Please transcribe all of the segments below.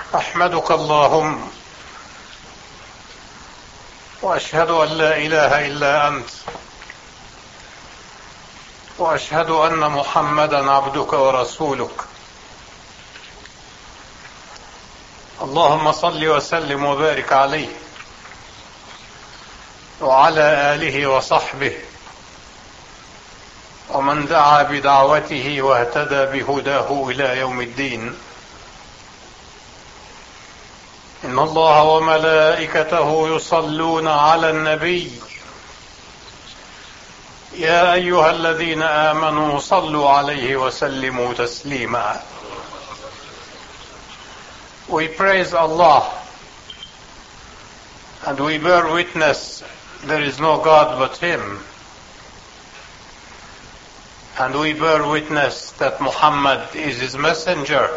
أحمدك اللهم وأشهد أن لا إله إلا أنت وأشهد أن محمدا عبدك ورسولك. اللهم صل وسلم وبارك عليه وعلى آله وصحبه ومن دعا بدعوته واهتدى بهداه إلى يوم الدين. إن الله وملائكته يصلون على النبي يا أيها الذين آمنوا صلوا عليه وسلموا تسليما. We praise Allah and we bear witness there is no God but Him, and we bear witness that Muhammad is His messenger,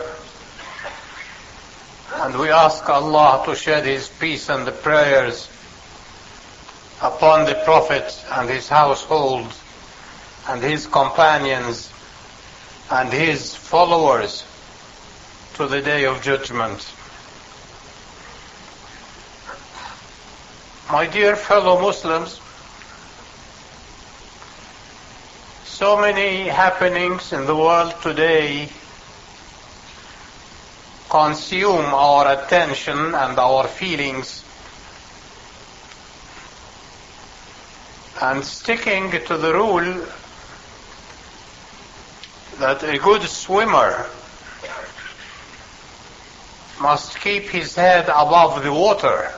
and we ask Allah to shed His peace and the prayers upon the Prophet and his household and his companions and his followers to the day of judgment. My dear fellow Muslims, so many happenings in the world today consume our attention and our feelings, and sticking to the rule that a good swimmer must keep his head above the water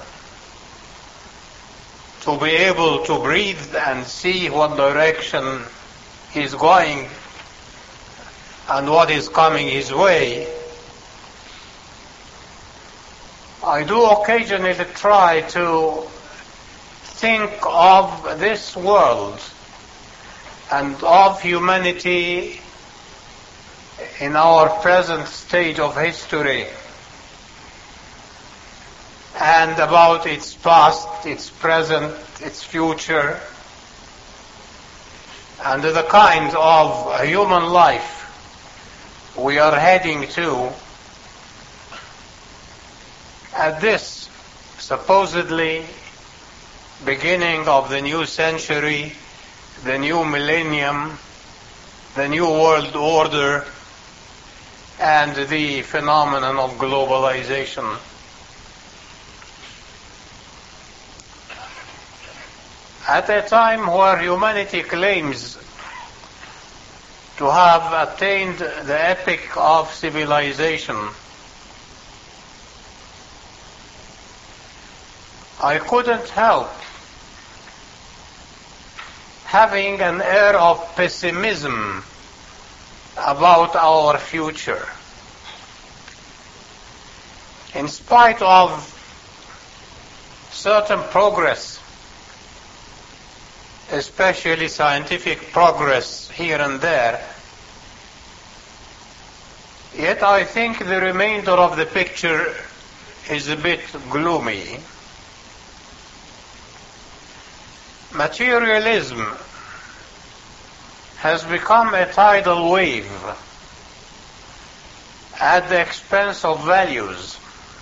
to be able to breathe and see what direction he's going and what is coming his way. I do occasionally try to think of this world and of humanity in our present stage of history, and about its past, its present, its future, and the kind of human life we are heading to at this supposedly beginning of the new century, the new millennium, the new world order, and the phenomenon of globalization. At a time where humanity claims to have attained the epic of civilization, I couldn't help having an air of pessimism about our future. In spite of certain progress, especially scientific progress here and there, yet I think the remainder of the picture is a bit gloomy. Materialism has become a tidal wave at the expense of values.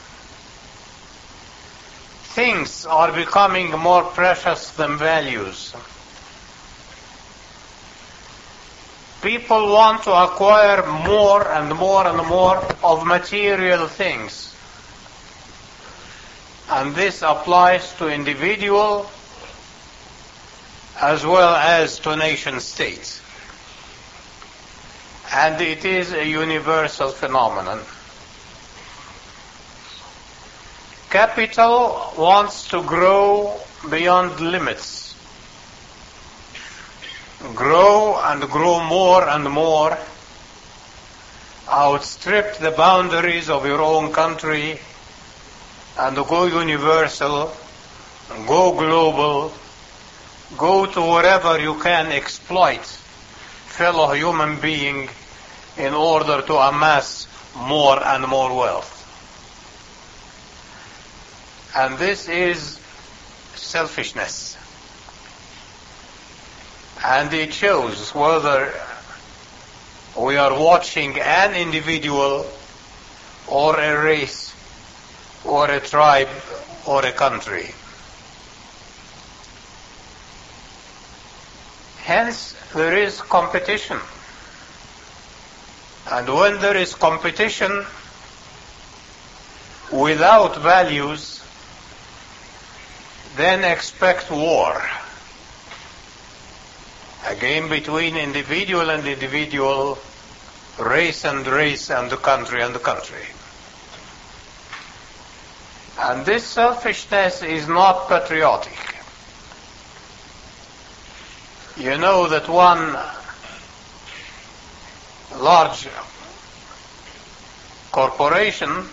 Things are becoming more precious than values. People want to acquire more and more and more of material things. And this applies to individual as well as to nation states. And it is a universal phenomenon. Capital wants to grow beyond limits, grow and grow more and more, outstrip the boundaries of your own country, and go universal, go global, go to wherever you can exploit fellow human being in order to amass more and more wealth. And this is selfishness. And it shows whether we are watching an individual or a race or a tribe or a country. Hence, there is competition. And when there is competition without values, then expect war. Again, between individual and individual, race and race, and the country and the country. And this selfishness is not patriotic. You know that one large corporation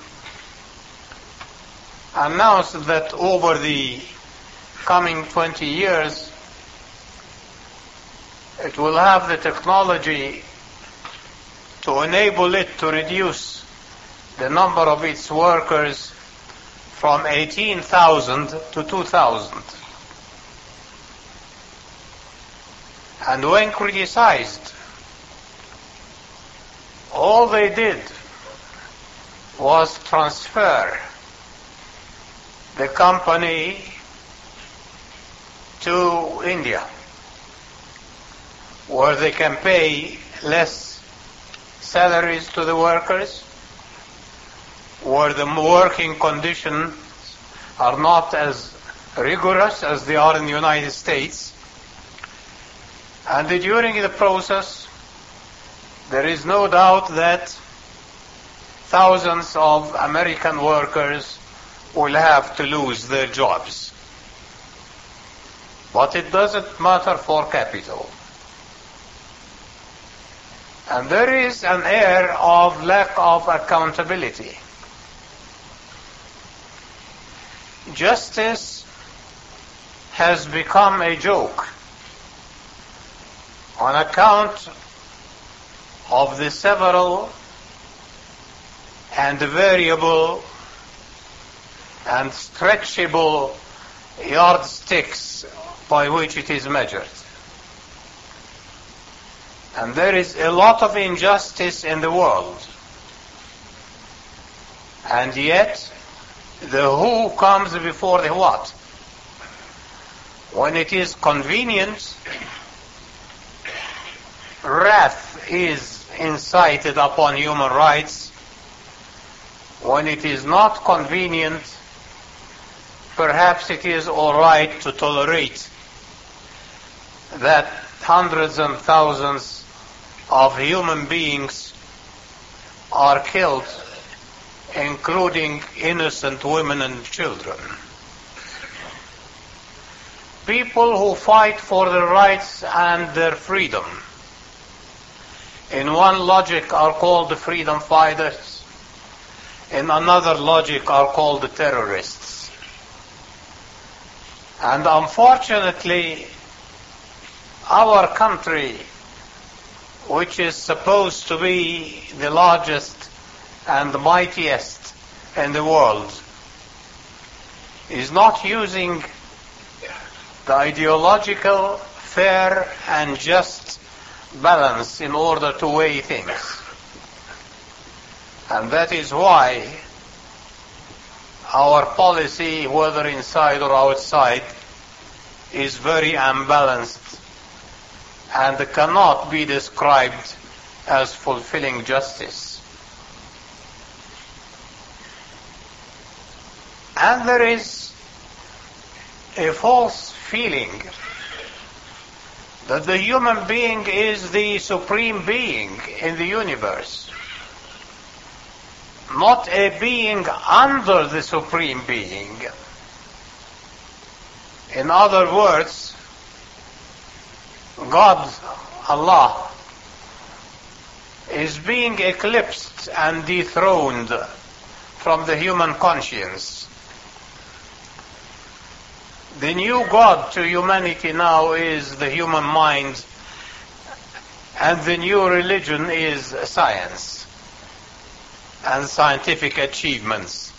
announced that over the coming 20 years it will have the technology to enable it to reduce the number of its workers from 18,000 to 2,000. And when criticized, all they did was transfer the company to India, where they can pay less salaries to the workers, where the working conditions are not as rigorous as they are in the United States. And during the process, there is no doubt that thousands of American workers will have to lose their jobs. But it doesn't matter for capital. And there is an air of lack of accountability. Justice has become a joke on account of the several and variable and stretchable yardsticks by which it is measured. And there is a lot of injustice in the world. And yet, the who comes before the what. When it is convenient, wrath is incited upon human rights. When it is not convenient, perhaps it is all right to tolerate that hundreds and thousands of human beings are killed, including innocent women and children. People who fight for their rights and their freedom, in one logic are called the freedom fighters, in another logic are called the terrorists. And unfortunately, our country, which is supposed to be the largest and the mightiest in the world, is not using the ideological, fair and just balance in order to weigh things. And that is why our policy, whether inside or outside, is very unbalanced and cannot be described as fulfilling justice. And there is a false feeling that the human being is the supreme being in the universe, not a being under the supreme being. In other words, God, Allah, is being eclipsed and dethroned from the human conscience. The new God to humanity now is the human mind, and the new religion is science and scientific achievements.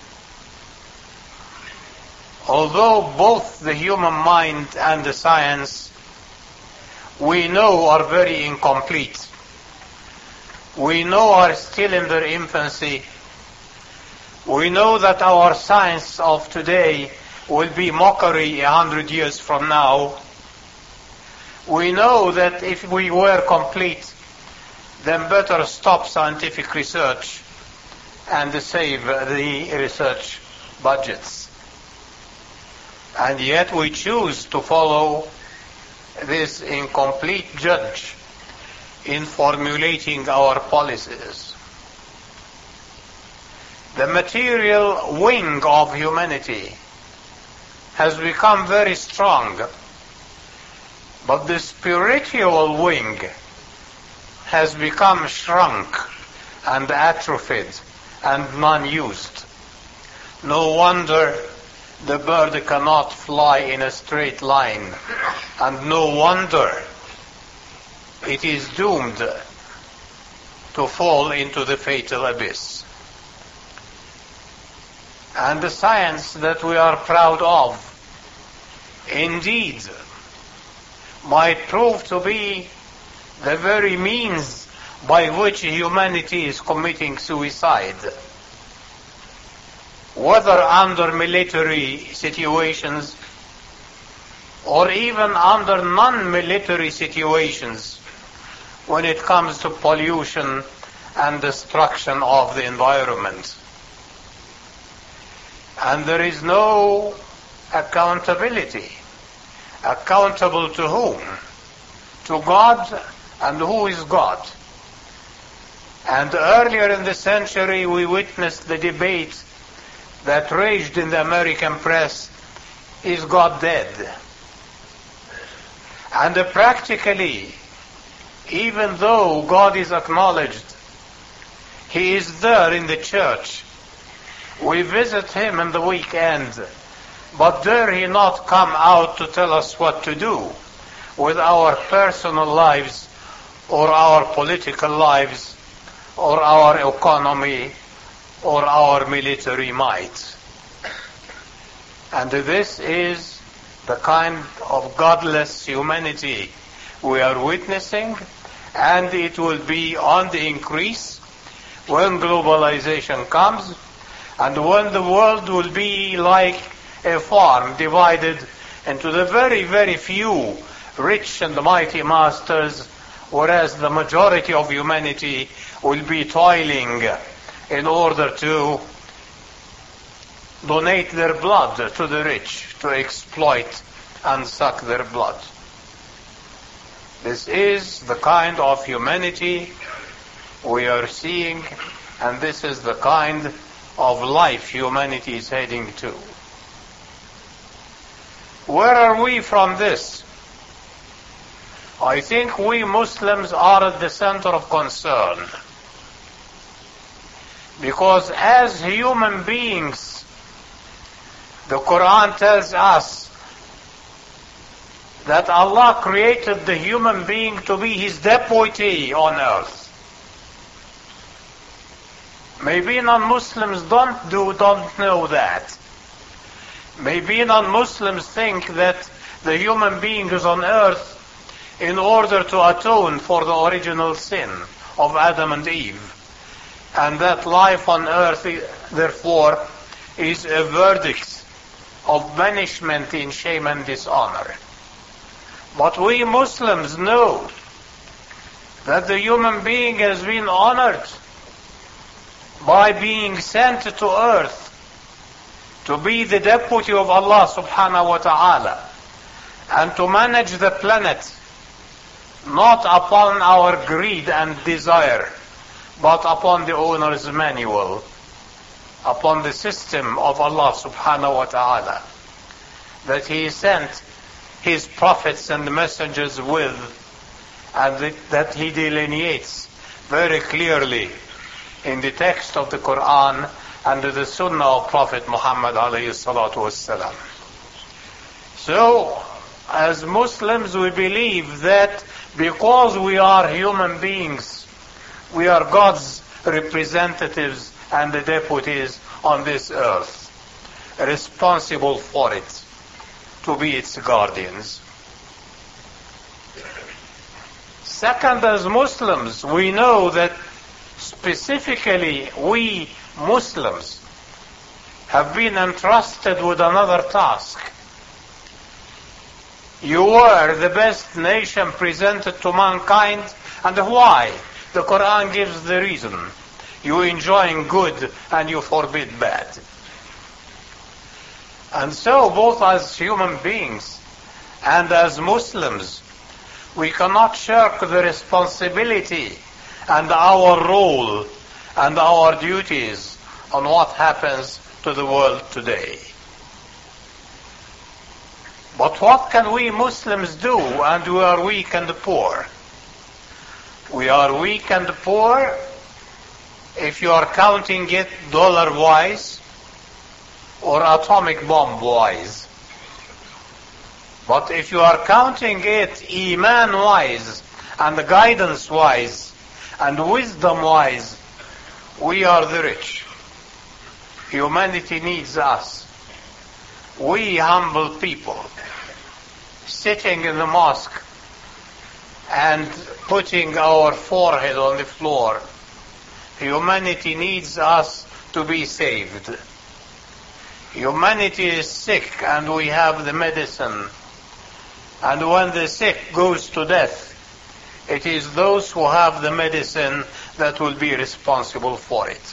Although both the human mind and the science we know are very incomplete, we know are still in their infancy, We know that our science of today will be mockery 100 years from now. We know that if we were complete, then better stop scientific research and save the research budgets. And yet we choose to follow this incomplete judge in formulating our policies. The material wing of humanity has become very strong, but the spiritual wing has become shrunk and atrophied and non-used. No wonder the bird cannot fly in a straight line, and no wonder it is doomed to fall into the fatal abyss. And the science that we are proud of, indeed, might prove to be the very means by which humanity is committing suicide. Whether under military situations or even under non-military situations, when it comes to pollution and destruction of the environment. And there is no accountability. Accountable to whom? To God, and who is God? And earlier in the century we witnessed the debate that raged in the American press, is God dead? And practically, even though God is acknowledged, He is there in the church. We visit Him in the weekend, but dare He not come out to tell us what to do with our personal lives or our political lives or our economy or our military might. And this is the kind of godless humanity we are witnessing, and it will be on the increase when globalization comes, and when the world will be like a farm divided into the very, very few rich and mighty masters, whereas the majority of humanity will be toiling in order to donate their blood to the rich, to exploit and suck their blood. This is the kind of humanity we are seeing, and this is the kind of life humanity is heading to. Where are we from this? I think we Muslims are at the center of concern. Because as human beings, the Quran tells us that Allah created the human being to be His deputy on earth. Maybe non-Muslims don't know that. Maybe non-Muslims think that the human being is on earth in order to atone for the original sin of Adam and Eve. And that life on earth, therefore, is a verdict of banishment in shame and dishonor. But we Muslims know that the human being has been honored by being sent to earth to be the deputy of Allah subhanahu wa ta'ala and to manage the planet not upon our greed and desire, but upon the owner's manual, upon the system of Allah subhanahu wa ta'ala that He sent His prophets and messengers with, and that He delineates very clearly in the text of the Quran and the Sunnah of Prophet Muhammad alayhi salatu wassalam. So, as Muslims, we believe that because we are human beings, we are God's representatives and the deputies on this earth, responsible for it, to be its guardians. Second, as Muslims, we know that specifically we Muslims have been entrusted with another task. You were the best nation presented to mankind, and why? The Quran gives the reason. You enjoying good and you forbid bad. And so both as human beings and as Muslims, we cannot shirk the responsibility and our role and our duties on what happens to the world today. But what can we Muslims do? And we are weak and poor. We are weak and poor if you are counting it dollar-wise or atomic bomb-wise. But if you are counting it iman-wise and guidance-wise and wisdom-wise, we are the rich. Humanity needs us. We humble people, sitting in the mosque and putting our forehead on the floor. Humanity needs us to be saved. Humanity is sick and we have the medicine. And when the sick goes to death, it is those who have the medicine that will be responsible for it.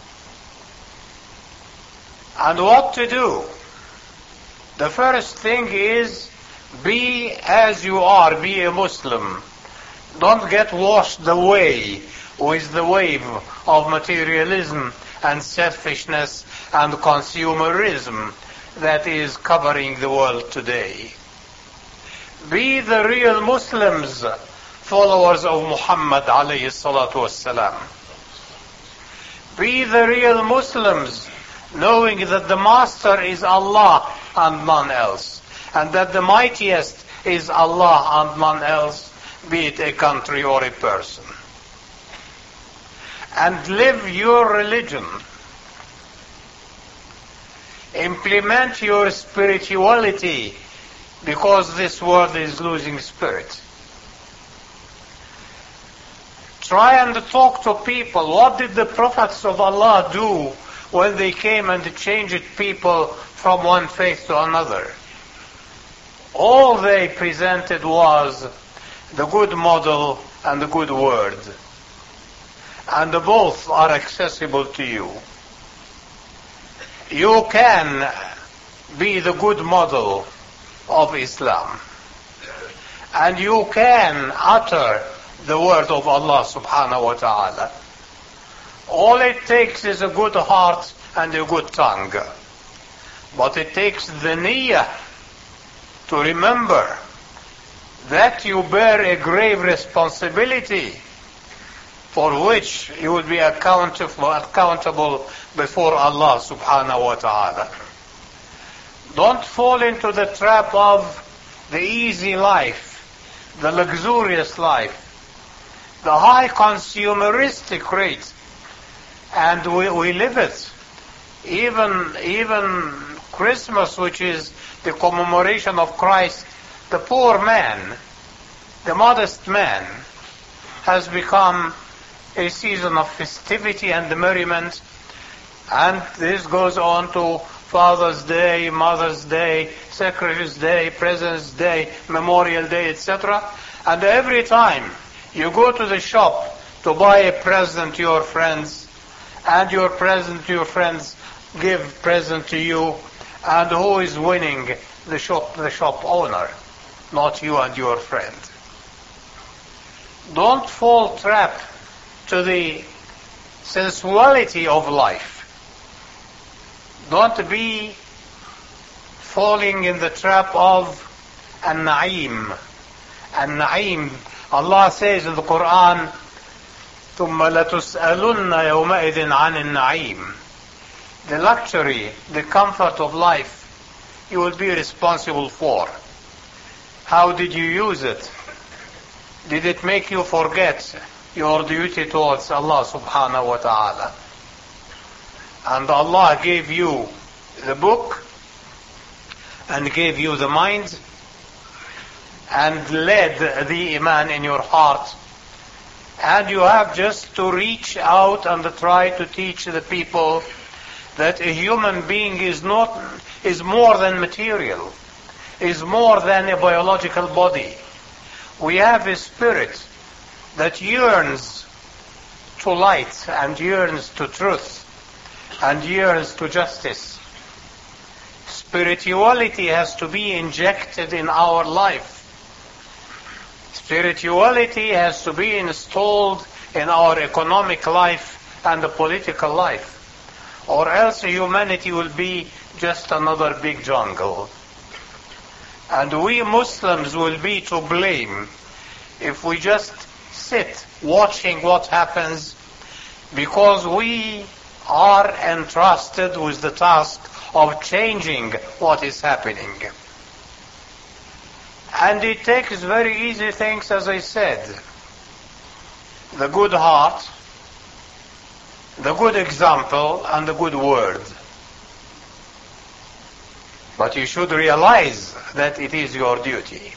And what to do? The first thing is, be as you are, be a Muslim. Don't get washed away with the wave of materialism and selfishness and consumerism that is covering the world today. Be the real Muslims, followers of Muhammad alayhi salatu wassalam. Be the real Muslims, knowing that the master is Allah and none else, and that the mightiest is Allah and none else, be it a country or a person. And live your religion. Implement your spirituality, because this world is losing spirit. Try and talk to people. What did the prophets of Allah do when they came and changed people from one faith to another? All they presented was the good model and the good word. And both are accessible to you. You can be the good model of Islam. And you can utter the word of Allah subhanahu wa ta'ala. All it takes is a good heart and a good tongue. But it takes the niyyah to remember that you bear a grave responsibility for which you will be accountable before Allah subhanahu wa ta'ala. Don't fall into the trap of the easy life, the luxurious life, the high consumeristic rate, and we live it. Even Christmas, which is the commemoration of Christ, the poor man, the modest man, has become a season of festivity and merriment, and this goes on to Father's Day, Mother's Day, Secretary's Day, President's Day, Memorial Day, etc. And every time you go to the shop to buy a present to your friends, and your present to your friends give present to you, and who is winning? The shop owner, not you and your friend. Don't fall trap to the sensuality of life. Don't be falling in the trap of an-na'im. An-na'im, Allah says in the Quran, ثُمَّ لَتُسْأَلُنَّ يَوْمَئِذٍ عَنِ النَّعِيمِ. The luxury, the comfort of life, you will be responsible for. How did you use it? Did it make you forget your duty towards Allah subhanahu wa ta'ala? And Allah gave you the book and gave you the mind and led the iman in your heart. And you have just to reach out and try to teach the people that a human being is more than material, is more than a biological body. We have a spirit that yearns to light and yearns to truth and yearns to justice. Spirituality has to be injected in our life. Spirituality has to be installed in our economic life and the political life, or else humanity will be just another big jungle. And we Muslims will be to blame if we just sit watching what happens, because we are entrusted with the task of changing what is happening. And it takes very easy things, as I said. The good heart, the good example, and the good word. But you should realize that it is your duty.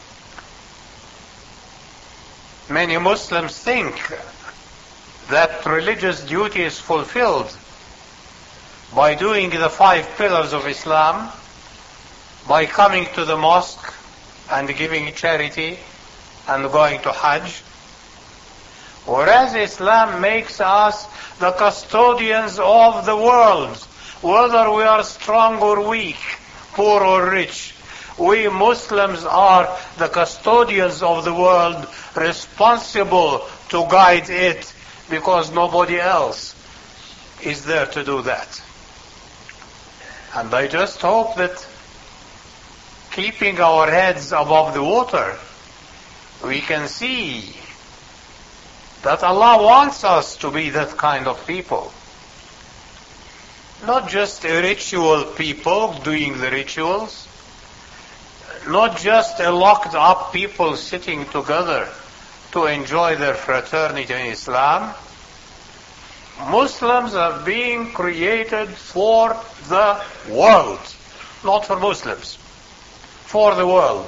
Many Muslims think that religious duty is fulfilled by doing the 5 pillars of Islam, by coming to the mosque and giving charity and going to Hajj. Whereas Islam makes us the custodians of the world, whether we are strong or weak, poor or rich. We Muslims are the custodians of the world, responsible to guide it, because nobody else is there to do that. And I just hope that keeping our heads above the water, we can see that Allah wants us to be that kind of people. Not just a ritual people doing the rituals, not just a locked up people sitting together to enjoy their fraternity in Islam. Muslims are being created for the world, not for Muslims, for the world.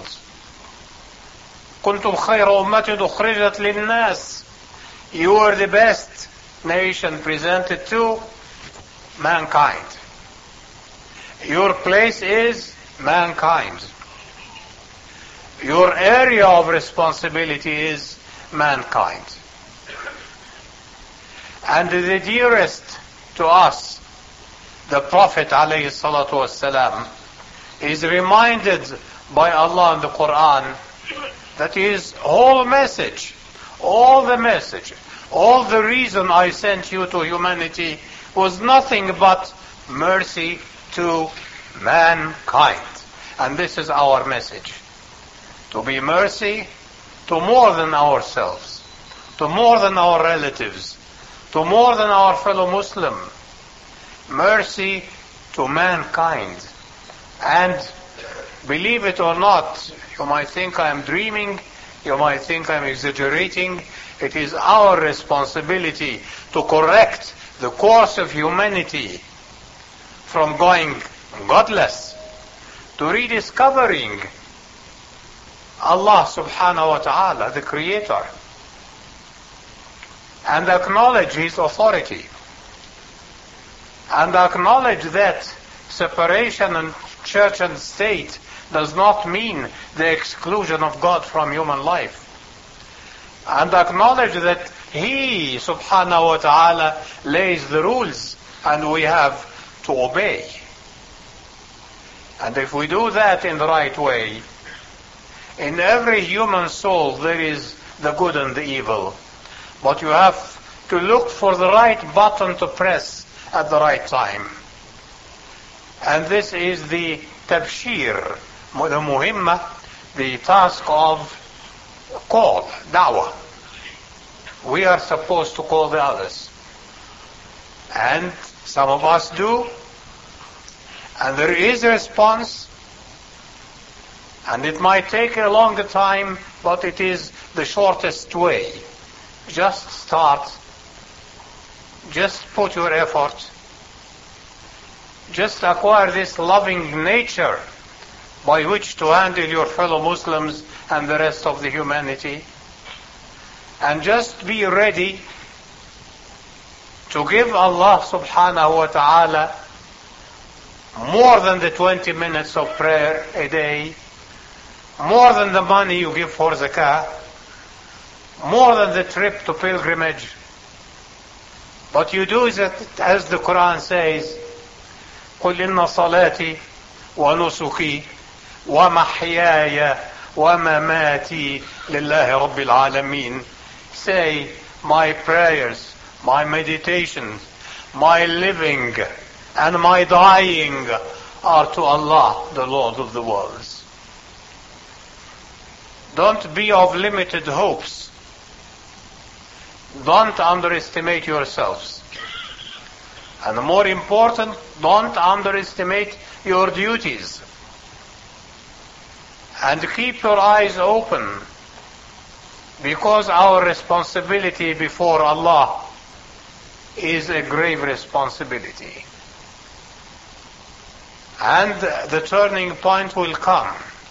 كنتم خير أمة أخرجت للناس. You are the best nation presented to mankind. Your place is mankind. Your area of responsibility is mankind. And the dearest to us, the Prophet ﷺ, is reminded by Allah in the Quran that his whole message, all the reason I sent you to humanity was nothing but mercy to mankind. And this is our message. To be mercy to more than ourselves, to more than our relatives, to more than our fellow Muslim. Mercy to mankind. And believe it or not, you might think I am dreaming, you might think I am exaggerating. It is our responsibility to correct the course of humanity from going godless to rediscovering Allah subhanahu wa ta'ala, the Creator, and acknowledge His authority, and acknowledge that separation in church and state does not mean the exclusion of God from human life, and acknowledge that He subhanahu wa ta'ala lays the rules and we have to obey. And if we do that in the right way, in every human soul there is the good and the evil. But you have to look for the right button to press at the right time. And this is the tabshir, the muhimma, the task of call, da'wah. We are supposed to call the others. And some of us do. And there is a response. And it might take a longer time, but it is the shortest way. Just start. Just put your effort. Just acquire this loving nature by which to handle your fellow Muslims and the rest of the humanity. And just be ready to give Allah subhanahu wa ta'ala more than the 20 minutes of prayer a day, more than the money you give for zakah, more than the trip to pilgrimage. But you do that as the Quran says, قُلْ إِنَّ صَلَاتِي وَنُسُكِي وَمَحْيَايَ وَمَمَاتِي لِلَّهِ رَبِّ الْعَالَمِينَ. Say, my prayers, my meditations, my living and my dying are to Allah, the Lord of the worlds. Don't be of limited hopes. Don't underestimate yourselves. And more important, don't underestimate your duties. And keep your eyes open, because our responsibility before Allah is a grave responsibility. And the turning point will come.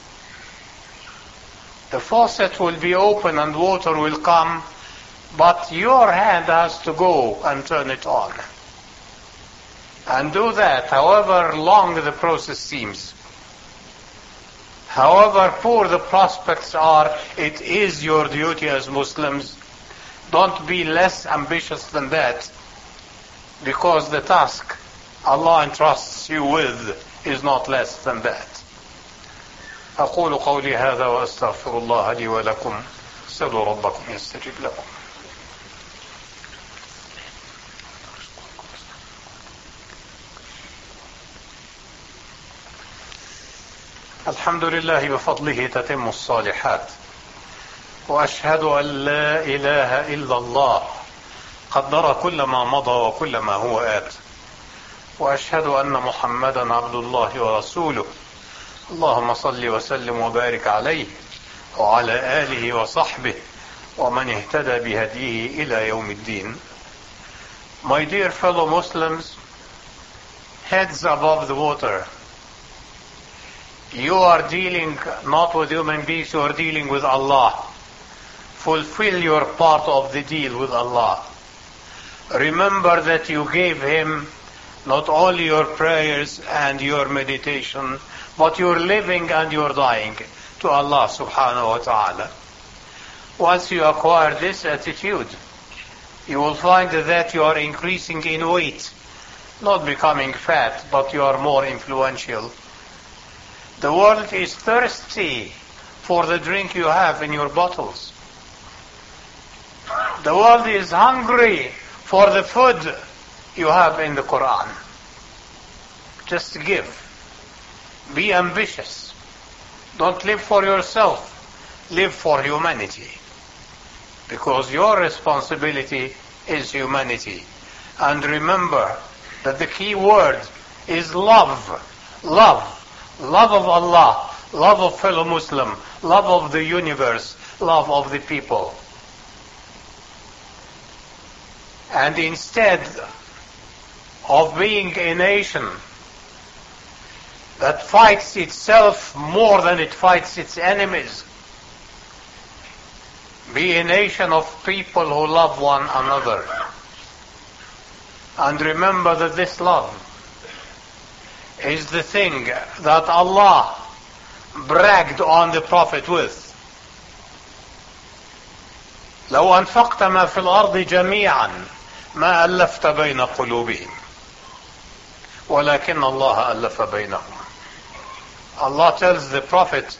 The faucet will be open and water will come, but your hand has to go and turn it on. And do that however long the process seems. However poor the prospects are, it is your duty as Muslims. Don't be less ambitious than that, because the task Allah entrusts you with is not less than that. أقول قولي هذا وأستغفر الله لي ولكم. استغفروا ربكم يستجب لكم. الحمد لله بفضله تتم الصالحات، وأشهد أن لا إله إلا الله قدر كل ما مضى وكل ما هو آت، وأشهد أن محمدا عبد الله ورسوله. اللهم صل وسلم وبارك عليه وعلى آله وصحبه ومن اهتدى بهديه إلى يوم الدين. My dear fellow Muslims, heads above the water, you are dealing not with human beings, you are dealing with Allah. Fulfill your part of the deal with Allah. Remember that you gave Him not only your prayers and your meditation, but your living and your dying to Allah subhanahu wa ta'ala. Once you acquire this attitude, you will find that you are increasing in weight, not becoming fat, but you are more influential. The world is thirsty for the drink you have in your bottles. The world is hungry for the food you have in the Quran. Just give. Be ambitious. Don't live for yourself. Live for humanity. Because your responsibility is humanity. And remember that the key word is love. Love. Love of Allah. Love of fellow Muslim. Love of the universe. Love of the people. And instead of being a nation that fights itself more than it fights its enemies, be a nation of people who love one another. And remember that this love is the thing that Allah bragged on the Prophet with. لو أنفقت ما في الأرض جميعا ما ألفت بين قلوبهم ولكن الله ألف بينهم. Allah tells the Prophet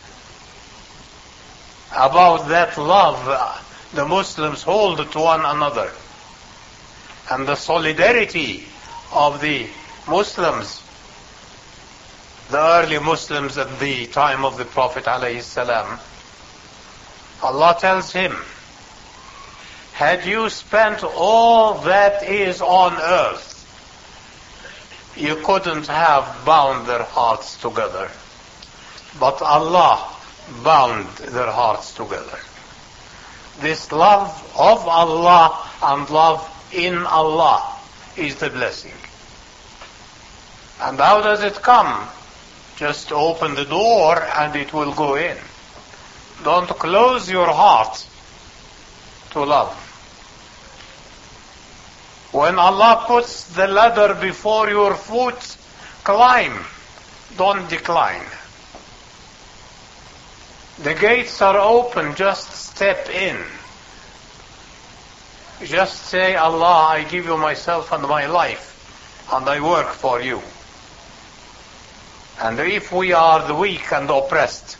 about that love the Muslims hold to one another and the solidarity of the Muslims, the early Muslims at the time of the Prophet ﷺ. Allah tells him, had you spent all that is on earth, you couldn't have bound their hearts together. But Allah bound their hearts together. This love of Allah and love in Allah is the blessing. And how does it come? Just open the door and it will go in. Don't close your heart to love. When Allah puts the ladder before your foot, Climb, don't decline. The gates are open, just step in. Just say, Allah, I give you myself and my life, and I work for you. And if we are the weak and oppressed,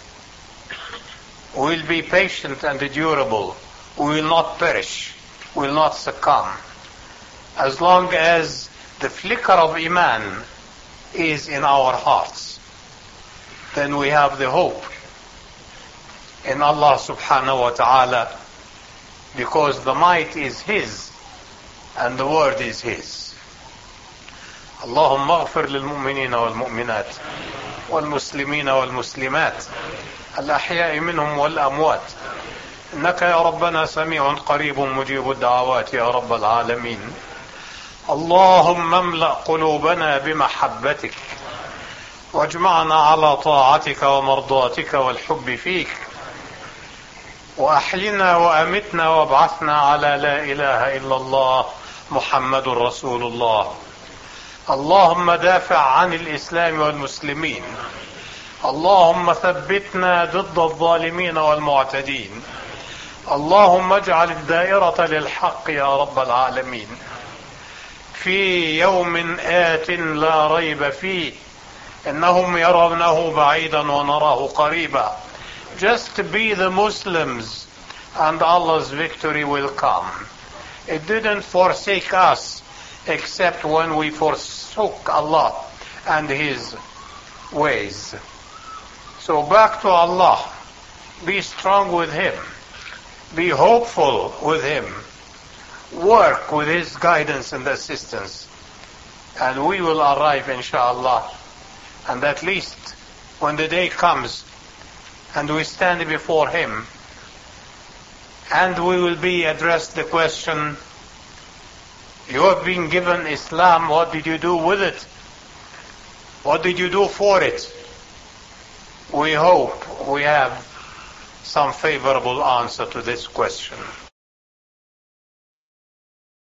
we will be patient and endurable. We will not perish. We will not succumb. As long as the flicker of Iman is in our hearts, then we have the hope in Allah subhanahu wa ta'ala, because the might is His and the word is His. اللهم اغفر للمؤمنين والمؤمنات والمسلمين والمسلمات الأحياء منهم والأموات إنك يا ربنا سميع قريب مجيب الدعوات يا رب العالمين. اللهم املأ قلوبنا بمحبتك واجمعنا على طاعتك ومرضاتك والحب فيك، وأحينا وأمتنا وابعثنا على لا إله إلا الله محمد رسول الله. اللهم دافع عن الإسلام والمسلمين. اللهم ثبتنا ضد الظالمين والمعتدين. اللهم اجعل الدائرة للحق يا رب العالمين. في يوم آت لا ريب فيه إنهم يرونه بعيدا ونراه قريبا. Just be the Muslims and Allah's victory will come. It didn't forsake us except when we forsook Allah and His ways. So back to Allah. Be strong with Him. Be hopeful with Him. Work with His guidance and assistance. And we will arrive, inshallah. And at least when the day comes and we stand before Him and we will be addressed the question, you have been given Islam, what did you do with it? What did you do for it? We hope we have some favorable answer to this question.